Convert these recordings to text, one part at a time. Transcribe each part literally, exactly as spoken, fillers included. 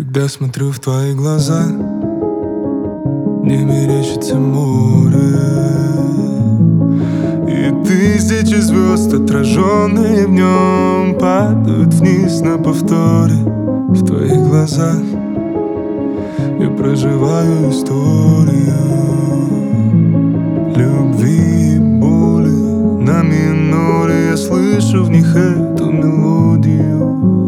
Когда смотрю в твои глаза, мне мерещится море, и тысячи звезд, отраженные в нем, падают вниз на повторе. В твоих глазах я проживаю историю любви и боли. На миноре я слышу в них эту мелодию.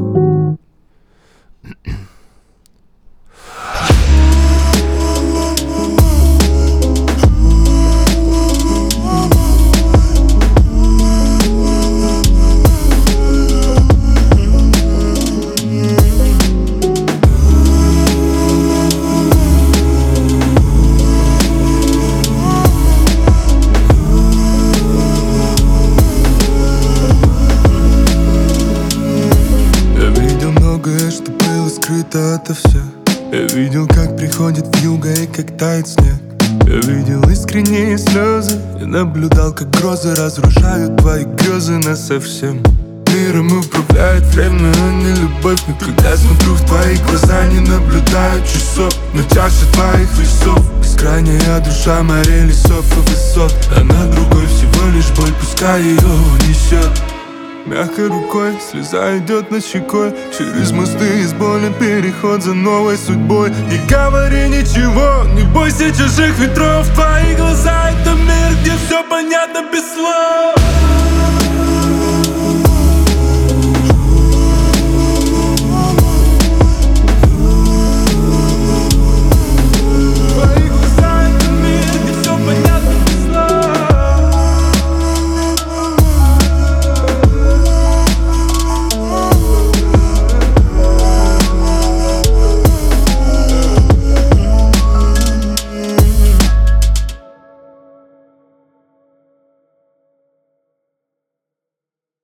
Что было скрыто ото всех. Я видел, как приходит вьюга и как тает снег. Я видел искренние слезы и наблюдал, как грозы разрушают твои грезы насовсем. Миром управляет время, а не любовь. Но когда смотрю в твои глаза, не наблюдаю часов на чаше твоих весов. Бескрайняя душа, море лесов и высот, а на другой всего лишь боль, пускай ее унесет. Мягкой рукой слеза идет над щекой, через мосты из боли переход за новой судьбой. Не говори ничего, не бойся чужих ветров. Твои глаза — это мир, где все понятно без слов.